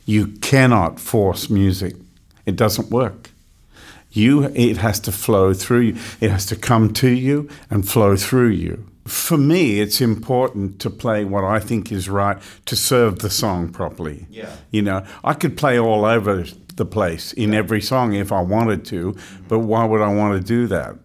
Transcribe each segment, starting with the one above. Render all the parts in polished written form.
You cannot force music. It doesn't work. It has to flow through you. It has to come to you and flow through you. For me, it's important to play what I think is right to serve the song properly. Yeah. I could play all over the place in every song if I wanted to, but why would I want to do that?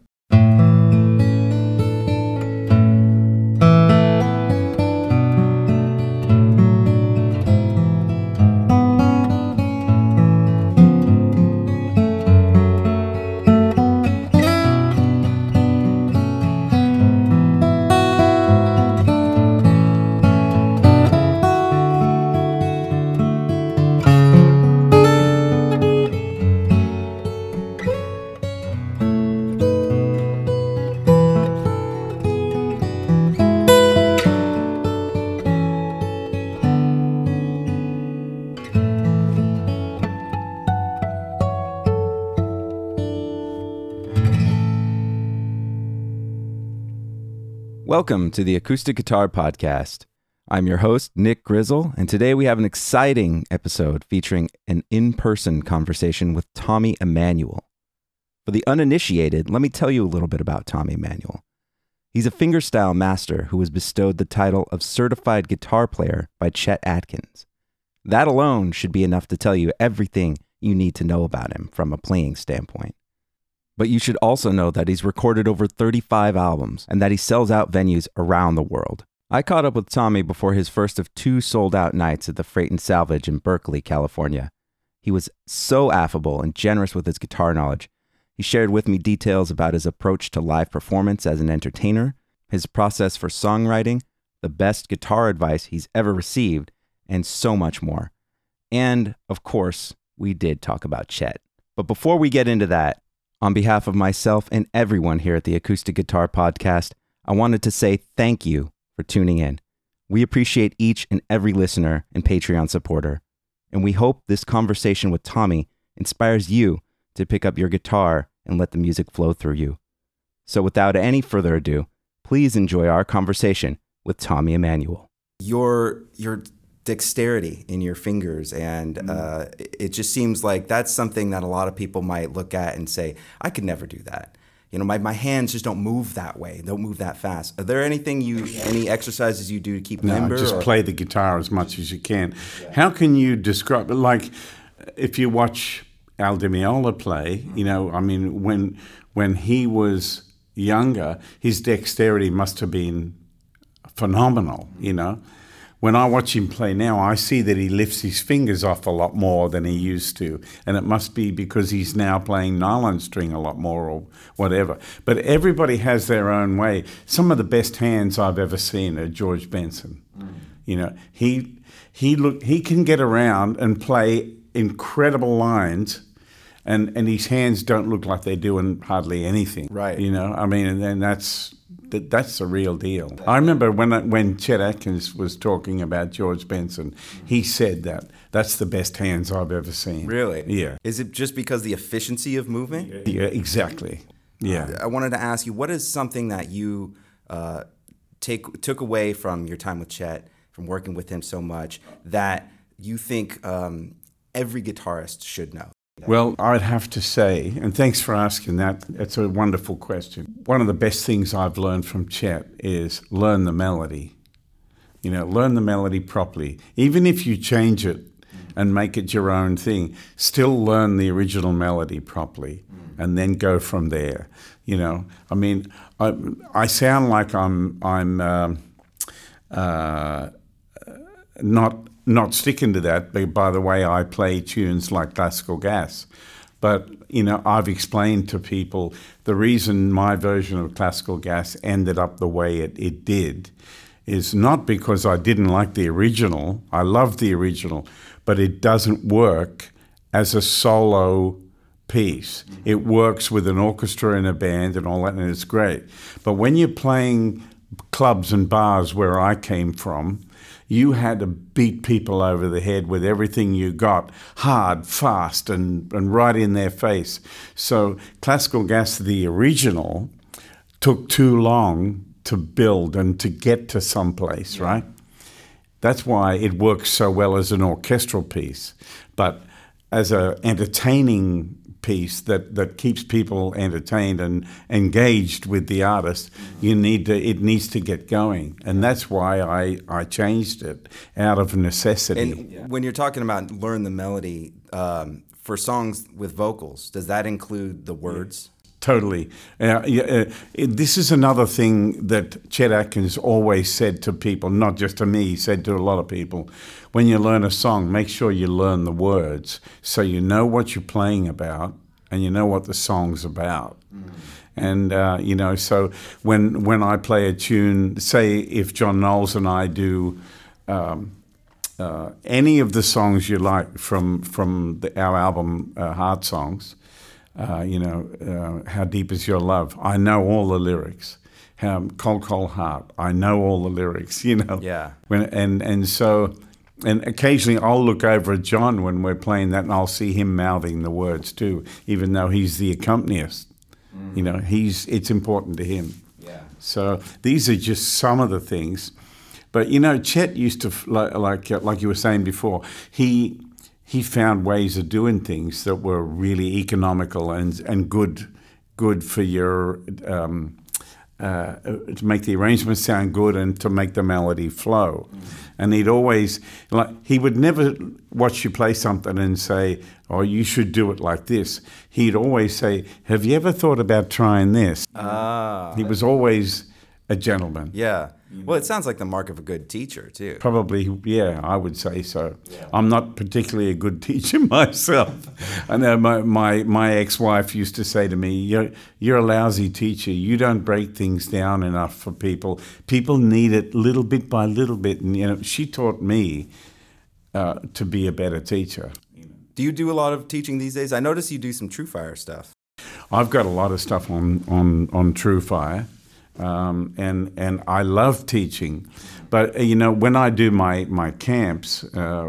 Welcome to the Acoustic Guitar Podcast. I'm your host, Nick Grizzle, and today we have an exciting episode featuring an in-person conversation with Tommy Emmanuel. For the uninitiated, let me tell you a little bit about Tommy Emmanuel. He's a fingerstyle master who was bestowed the title of Certified Guitar Player by Chet Atkins. That alone should be enough to tell you everything you need to know about him from a playing standpoint. But you should also know that he's recorded over 35 albums and that he sells out venues around the world. I caught up with Tommy before his first of 2 sold-out nights at the Freight and Salvage in Berkeley, California. He was so affable and generous with his guitar knowledge. He shared with me details about his approach to live performance as an entertainer, his process for songwriting, the best guitar advice he's ever received, and so much more. And, of course, we did talk about Chet. But before we get into that, on behalf of myself and everyone here at the Acoustic Guitar Podcast, I wanted to say thank you for tuning in. We appreciate each and every listener and Patreon supporter, and we hope this conversation with Tommy inspires you to pick up your guitar and let the music flow through you. So without any further ado, please enjoy our conversation with Tommy Emmanuel. Your dexterity in your fingers, and it just seems like that's something that a lot of people might look at and say, I could never do that. My hands just don't move that way, don't move that fast. Are there any exercises you do to keep limber? No, just play the guitar as much as you can. Yeah. How can you describe it? Like, if you watch Al Di Meola play, when he was younger, his dexterity must have been phenomenal, When I watch him play now, I see that he lifts his fingers off a lot more than he used to. And it must be because he's now playing nylon string a lot more or whatever. But everybody has their own way. Some of the best hands I've ever seen are George Benson. He can get around and play incredible lines, and his hands don't look like they're doing hardly anything. Right. And that's the real deal. I remember when Chet Atkins was talking about George Benson, he said that's the best hands I've ever seen. Really? Yeah. Is it just because the efficiency of movement? Yeah, exactly. Yeah. I wanted to ask you, what is something that you took away from your time with Chet, from working with him so much, that you think every guitarist should know? Well, I'd have to say, and thanks for asking that, it's a wonderful question. One of the best things I've learned from Chet is learn the melody. Learn the melody properly. Even if you change it and make it your own thing, still learn the original melody properly and then go from there. I sound like I'm not sticking to that by the way I play tunes like Classical Gas. But, I've explained to people the reason my version of Classical Gas ended up the way it did is not because I didn't like the original. I love the original, but it doesn't work as a solo piece. It works with an orchestra and a band and all that, and it's great. But when you're playing clubs and bars where I came from, you had to beat people over the head with everything you got, hard, fast, and right in their face. So Classical Gas, the original, took too long to build and to get to someplace, right? That's why it works so well as an orchestral piece. But as an entertaining piece that keeps people entertained and engaged with the artist, it needs to get going. And that's why I changed it out of necessity. And when you're talking about learn the melody, for songs with vocals, does that include the words? Totally. This is another thing that Chet Atkins always said to people, not just to me, he said to a lot of people. When you learn a song, make sure you learn the words so you know what you're playing about and you know what the song's about. And, so when I play a tune, say if John Knowles and I do any of the songs you like from our album, Heart Songs, How Deep Is Your Love? I know all the lyrics. Cold, Cold Heart. I know all the lyrics, Yeah. And occasionally I'll look over at John when we're playing that and I'll see him mouthing the words too, even though he's the accompanist. It's important to him. Yeah. So these are just some of the things. But, Chet used to, like you were saying before, he found ways of doing things that were really economical and good for your to make the arrangements sound good and to make the melody flow. And he'd always he would never watch you play something and say, "Oh, you should do it like this." He'd always say, "Have you ever thought about trying this?" He was always a gentleman. Yeah. Well, it sounds like the mark of a good teacher, too. Probably, yeah, I would say so. Yeah. I'm not particularly a good teacher myself. I know my ex-wife used to say to me, you're a lousy teacher. You don't break things down enough for people. People need it little bit by little bit. And, she taught me to be a better teacher. Do you do a lot of teaching these days? I notice you do some TrueFire stuff. I've got a lot of stuff on TrueFire. And I love teaching, but when I do my camps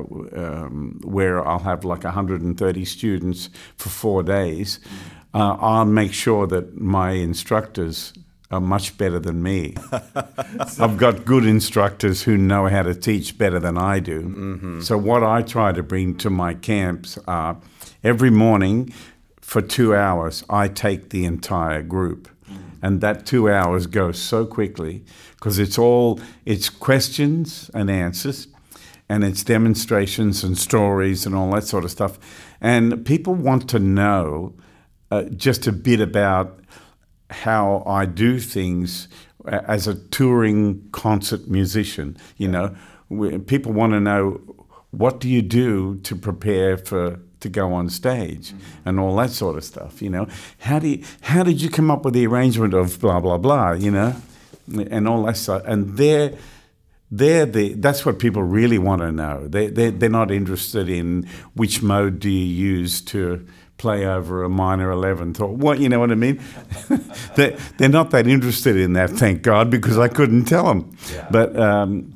where I'll have like 130 students for 4 days, I'll make sure that my instructors are much better than me. I've got good instructors who know how to teach better than I do. Mm-hmm. So what I try to bring to my camps are every morning for 2 hours, I take the entire group. And that 2 hours goes so quickly because it's questions and answers and it's demonstrations and stories and all that sort of stuff. And people want to know just a bit about how I do things as a touring concert musician. People want to know, what do you do to prepare to go on stage and all that sort of stuff, How did you come up with the arrangement of blah, blah, blah, and all that stuff. And that's what people really want to know. They're not interested in which mode do you use to play over a minor 11th or what, you know what I mean? They're not that interested in that, thank God, because I couldn't tell them. Yeah. But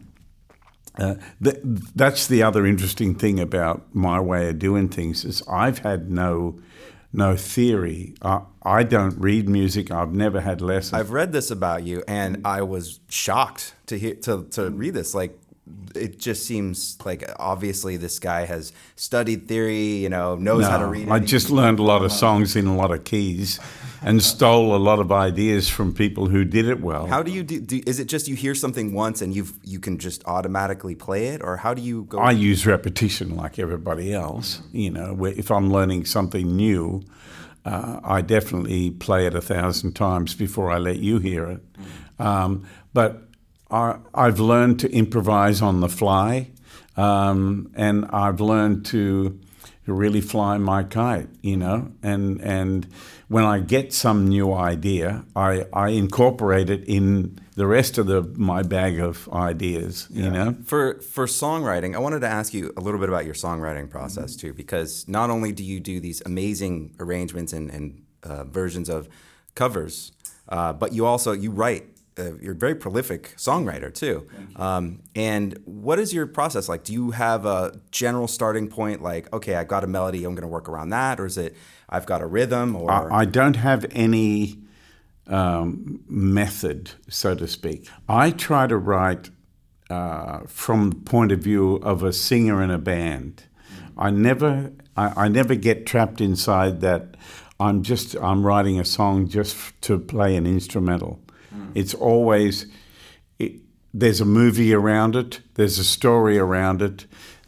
that's the other interesting thing about my way of doing things is I've had no theory. I don't read music. I've never had lessons. I've read this about you, and I was shocked to read this. Like, it just seems like obviously this guy has studied theory, knows how to read. I just learned a lot of songs in a lot of keys and stole a lot of ideas from people who did it well. How do you do? Is it just you hear something once and you can just automatically play it, or how do you go? I use repetition like everybody else. If I'm learning something new, I definitely play it 1,000 times before I let you hear it. But I've learned to improvise on the fly, and I've learned to really fly my kite, and when I get some new idea, I incorporate it in the rest of my bag of ideas, For songwriting, I wanted to ask you a little bit about your songwriting process too, because not only do you do these amazing arrangements and versions of covers, but you write. You're a very prolific songwriter too. And what is your process like? Do you have a general starting point, like, okay, I got a melody, I'm going to work around that, or is it I've got a rhythm? Or I don't have any method, so to speak. I try to write from the point of view of a singer in a band. I never get trapped inside that I'm writing a song just to play an instrumental. It's always, there's a movie around it, there's a story around it,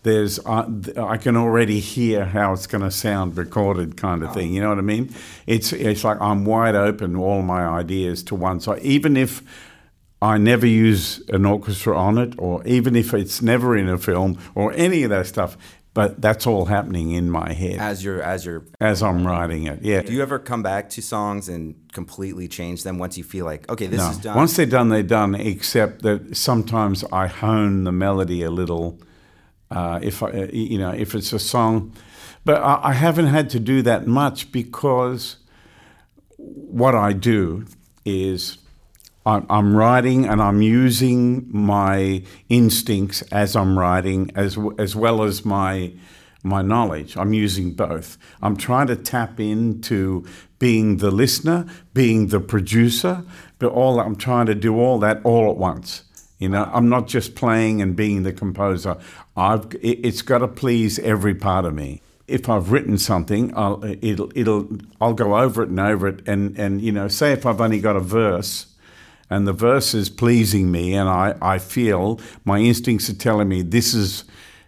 I can already hear how it's going to sound recorded, kind of thing. You know what I mean? It's like I'm wide open, all my ideas to one side. Even if I never use an orchestra on it, or even if it's never in a film, or any of that stuff, but that's all happening in my head as I'm writing it. Yeah. Do you ever come back to songs and completely change them once you feel like, okay, this is done? Once they're done, they're done. Except that sometimes I hone the melody a little. If it's a song, but I haven't had to do that much, because what I do is I'm writing and I'm using my instincts as I'm writing, as well as my knowledge. I'm using both. I'm trying to tap into being the listener, being the producer, but I'm trying to do all that all at once. I'm not just playing and being the composer. It's got to please every part of me. If I've written something, I'll go over it and over it, and say if I've only got a verse, and the verse is pleasing me, and I feel my instincts are telling me this is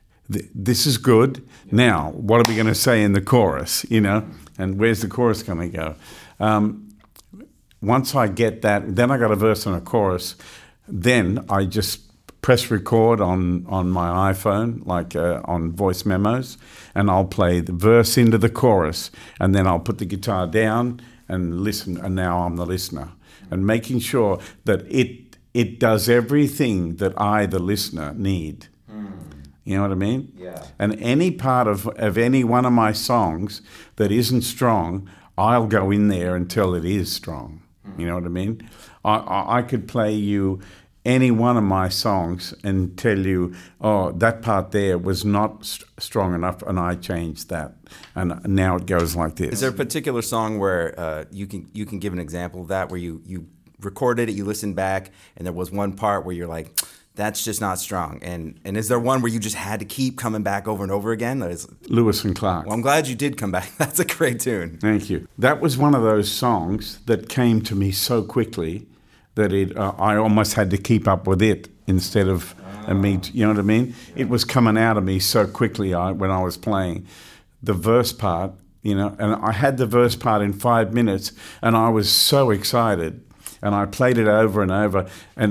good. Now, what are we going to say in the chorus? And where's the chorus going to go? Once I get that, then I got a verse and a chorus. Then I just press record on my iPhone, like on voice memos, and I'll play the verse into the chorus, and then I'll put the guitar down and listen, and now I'm the listener. And making sure that it does everything that I, the listener, need. You know what I mean? Yeah. And any part of any one of my songs that isn't strong, I'll go in there until it is strong. You know what I mean? I could play you any one of my songs and tell you, oh, that part there was not strong enough, and I changed that, and now it goes like this. Is there a particular song where you can give an example of that, where you recorded it, you listened back, and there was one part where you're like, that's just not strong, and is there one where you just had to keep coming back over and over again? Lewis and Clark. Well, I'm glad you did come back. That's a great tune. Thank you. That was one of those songs that came to me so quickly that I almost had to keep up with it instead of me. You know what I mean? Yeah. It was coming out of me so quickly when I was playing the verse part. And I had the verse part in 5 minutes, and I was so excited. And I played it over and over,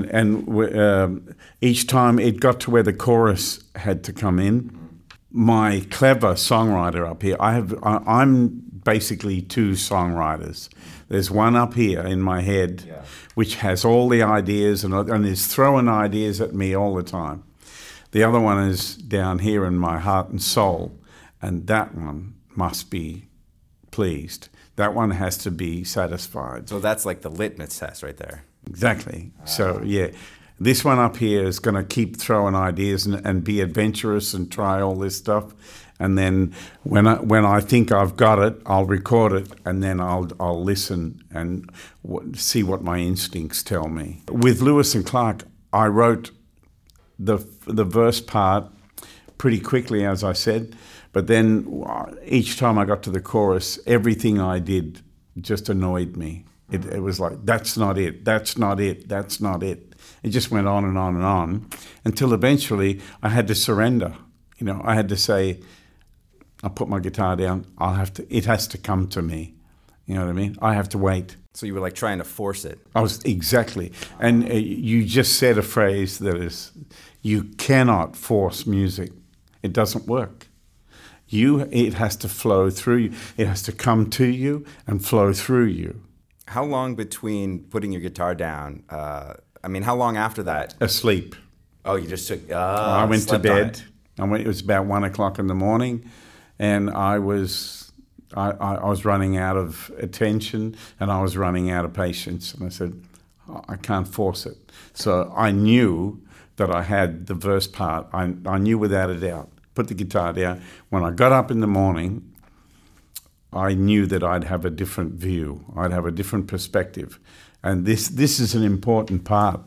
and each time it got to where the chorus had to come in. My clever songwriter up here, I'm basically two songwriters. There's one up here in my head, which has all the ideas and is throwing ideas at me all the time. The other one is down here in my heart and soul, and that one must be pleased. That one has to be satisfied. So that's like the litmus test right there. Exactly. So, yeah. This one up here is going to keep throwing ideas and be adventurous and try all this stuff. And then when I think I've got it, I'll record it, and then I'll listen and see what my instincts tell me. With Lewis and Clark, I wrote the verse part pretty quickly, as I said. But then each time I got to the chorus, everything I did just annoyed me. It was like, that's not it, that's not it, that's not it. It just went on and on and on until eventually I had to surrender. I had to say, I'll put my guitar down. It has to come to me. You know what I mean? I have to wait. So you were like trying to force it. I was, exactly. And you just said a phrase that is, you cannot force music. It doesn't work. It has to flow through you. It has to come to you and flow through you. How long between putting your guitar down? How long after that? Asleep. Oh, you just took. I went to bed. It was about 1 o'clock in the morning, and I was running out of attention, and I was running out of patience, and I said, I can't force it. So I knew that I had the verse part. I knew without a doubt. Put the guitar down. When I got up in the morning, I knew that I'd have a different view. I'd have a different perspective. And this is an important part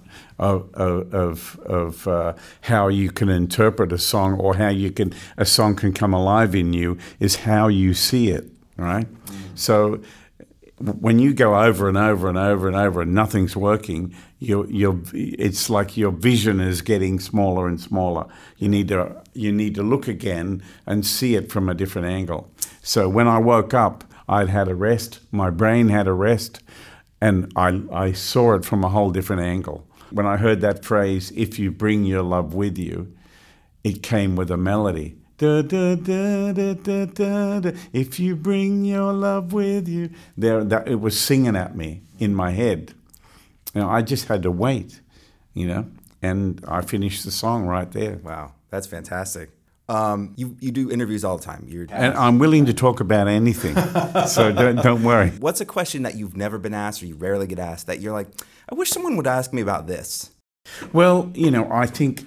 of how you can interpret a song, or how a song can come alive in you, is how you see it, right? So when you go over and over and over and over and nothing's working, it's like your vision is getting smaller and smaller. You need to look again and see it from a different angle. So when I woke up, I'd had a rest, my brain had a rest, and I saw it from a whole different angle. When I heard that phrase, "If you bring your love with you," it came with a melody. Da, da, da, da, da, da, da. If you bring your love with you. It was singing at me in my head. I just had to wait, and I finished the song right there. Wow, that's fantastic. You do interviews all the time. And I'm willing to talk about anything, so don't worry. What's a question that you've never been asked, or you rarely get asked, that you're like, I wish someone would ask me about this? Well, I think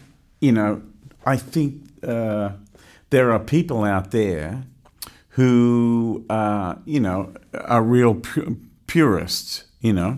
there are people out there who, are real purists,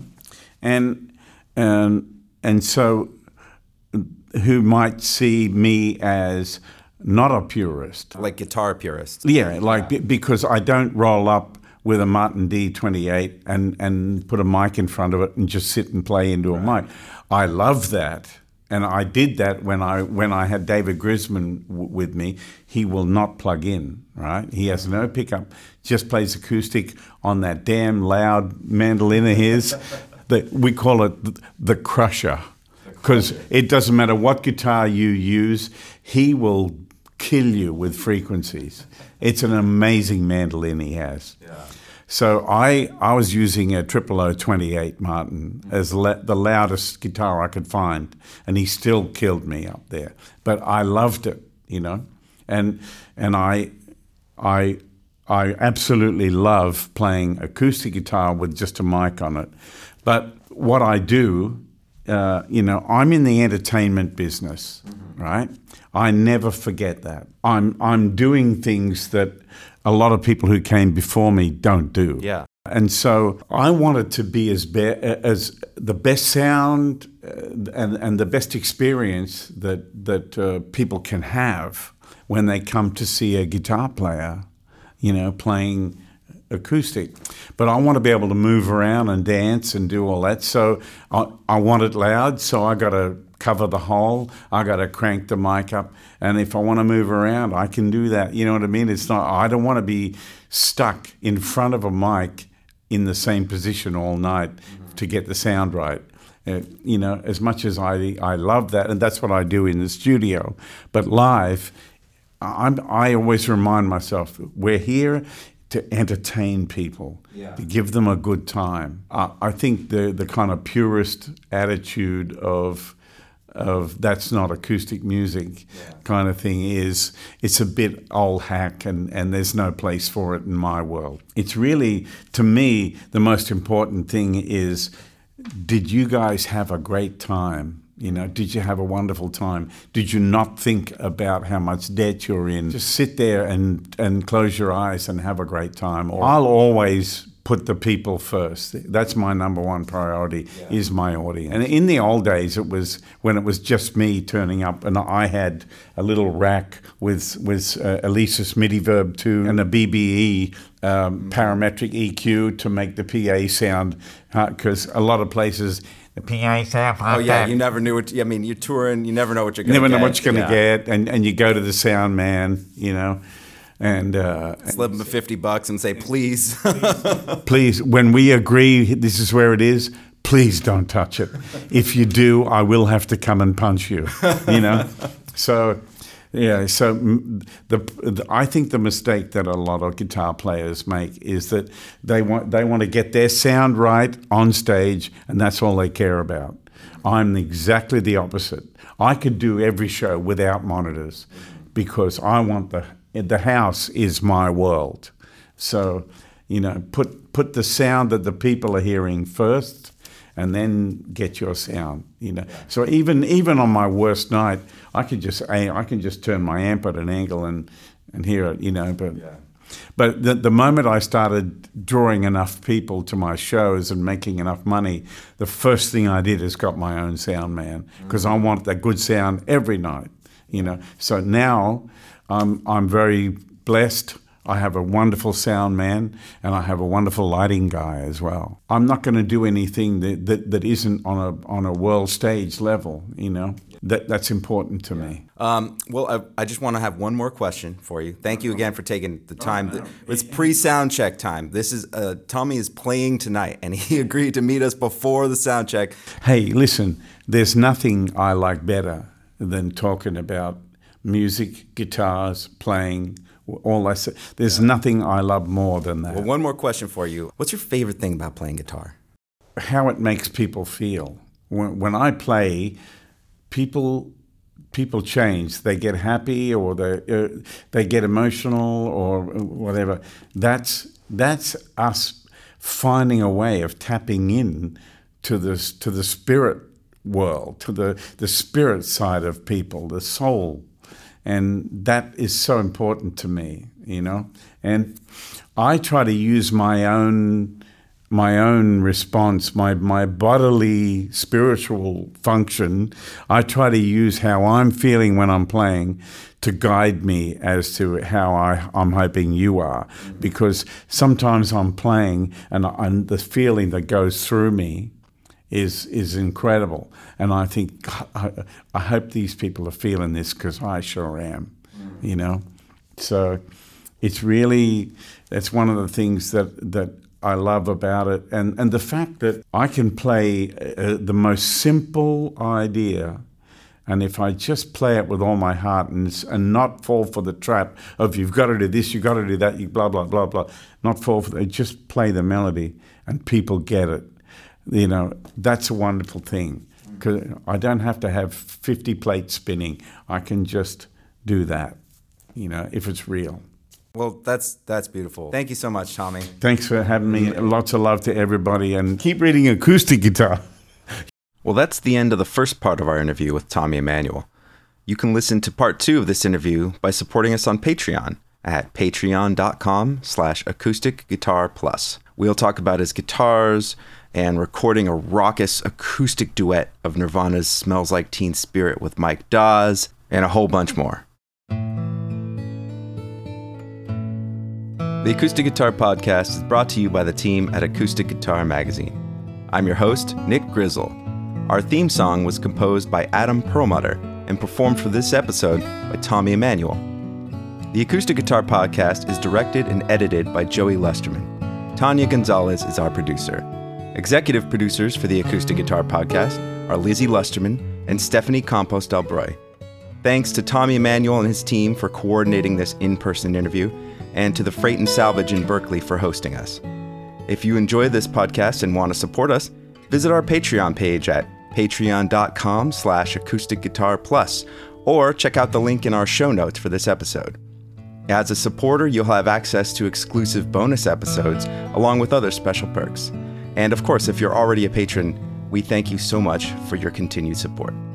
and so who might see me as not a purist. Like guitar purist. Yeah, because I don't roll up with a Martin D28 and put a mic in front of it and just sit and play into a mic. I love that. And I did that when I had David Grisman with me. He will not plug in, right? He has no pickup, just plays acoustic on that damn loud mandolin of his. We call it the Crusher, because it doesn't matter what guitar you use, he will kill you with frequencies. It's an amazing mandolin he has. Yeah. So I was using a 0028 Martin as the loudest guitar I could find, and he still killed me up there. But I loved it, and I absolutely love playing acoustic guitar with just a mic on it. But what I do, I'm in the entertainment business, right? I never forget that. I'm doing things that a lot of people who came before me don't do. Yeah. And so I wanted to be as the best sound and the best experience that people can have when they come to see a guitar player, playing acoustic. But I want to be able to move around and dance and do all that. So I want it loud, so I got to cover the hole. I got to crank the mic up. And if I want to move around, I can do that. You know what I mean? I don't want to be stuck in front of a mic in the same position all night to get the sound right. As much as I love that, and that's what I do in the studio. But live, I always remind myself, we're here to entertain people, to give them a good time. I think the kind of purist attitude of that's not acoustic music kind of thing it's a bit old hack, and there's no place for it in my world. It's really, to me, the most important thing is, did you guys have a great time? Did you have a wonderful time? Did you not think about how much debt you're in? Just sit there and close your eyes and have a great time. I'll always put the people first. That's my number one priority, is my audience. And in the old days, it was when it was just me turning up, and I had a little rack with Alesis MIDI Verb 2 and a BBE parametric EQ to make the PA sound, because a lot of places, the PA sound like that. You never knew what. You're touring. You never know what you're going to get. Never know what you're going to get, and you go to the sound man, and slip them $50 and say, please, please. When we agree, this is where it is. Please don't touch it. If you do, I will have to come and punch you. So. Yeah, so I think the mistake that a lot of guitar players make is that they want to get their sound right on stage, and that's all they care about. I'm exactly the opposite. I could do every show without monitors because I want the house is my world. So, put the sound that the people are hearing first, and then get your sound, So even on my worst night, I can just turn my amp at an angle and hear it, But But the moment I started drawing enough people to my shows and making enough money, the first thing I did is got my own sound man, because I want that good sound every night, you know. So now I'm very blessed. I have a wonderful sound man, and I have a wonderful lighting guy as well. I'm not going to do anything that isn't on a world stage level, you know. That's important to me. Well, I just want to have one more question for you. Thank you again for taking the time. It's pre-sound check time. This is Tommy is playing tonight, and he agreed to meet us before the sound check. Hey, listen, there's nothing I like better than talking about music, guitars, playing, all that. There's nothing I love more than that. Well, one more question for you. What's your favorite thing about playing guitar? How it makes people feel. When I play, people change. They get happy, or they get emotional, or whatever. That's us finding a way of tapping in to the spirit world, to the spirit side of people, the soul. And that is so important to me, you know. And I try to use my own response, my bodily spiritual function. I try to use how I'm feeling when I'm playing to guide me as to how I'm hoping you are. Because sometimes I'm playing and the feeling that goes through me is incredible. And I think, I hope these people are feeling this, because I sure am, you know. So it's one of the things that I love about it. And the fact that I can play the most simple idea, and if I just play it with all my heart and not fall for the trap of you've got to do this, you've got to do that, you blah, blah, blah, blah, not fall for it, just play the melody and people get it. You know, that's a wonderful thing, because I don't have to have 50 plates spinning. I can just do that, you know, if it's real. Well, that's beautiful. Thank you so much, Tommy. Thanks for having me. Lots of love to everybody, and keep reading acoustic guitar. Well, that's the end of the first part of our interview with Tommy Emmanuel. You can listen to part 2 of this interview by supporting us on Patreon at patreon.com/acousticguitarplus. We'll talk about his guitars and recording a raucous acoustic duet of Nirvana's Smells Like Teen Spirit with Mike Dawes, and a whole bunch more. The Acoustic Guitar Podcast is brought to you by the team at Acoustic Guitar Magazine. I'm your host, Nick Grizzle. Our theme song was composed by Adam Perlmutter and performed for this episode by Tommy Emmanuel. The Acoustic Guitar Podcast is directed and edited by Joey Lusterman. Tanya Gonzalez is our producer. Executive producers for the Acoustic Guitar Podcast are Lizzie Lusterman and Stephanie Campos-Delbroy. Thanks to Tommy Emmanuel and his team for coordinating this in-person interview, and to the Freight and Salvage in Berkeley for hosting us. If you enjoy this podcast and want to support us, visit our Patreon page at patreon.com/acousticguitarplus, or check out the link in our show notes for this episode. As a supporter, you'll have access to exclusive bonus episodes along with other special perks. And of course, if you're already a patron, we thank you so much for your continued support.